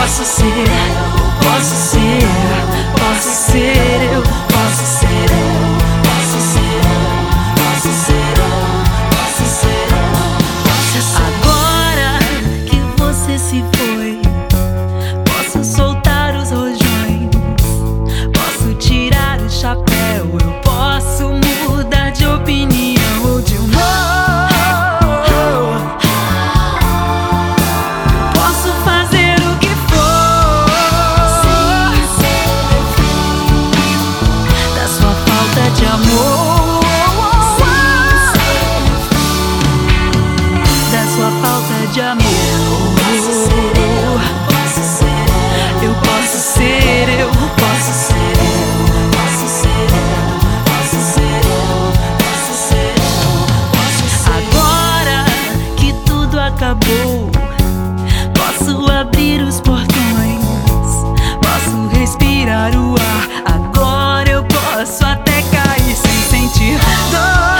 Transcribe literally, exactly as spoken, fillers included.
posso ser, posso ser, posso ser eu, posso ser eu, posso ser eu, posso ser eu, posso ser eu, posso ser. Agora que você se foi, posso soltar os rojões, posso tirar o chapéu, eu posso mudar de opinião ou de humor. Posso fazer o que for, da sua falta de amor, da sua falta de amor. Eu posso ser eu, posso ser eu, posso ser eu, posso ser eu, posso ser eu, posso ser eu. Agora que tudo acabou, posso abrir os portões, posso respirar o ar. Agora eu posso até cair sem sentir dor.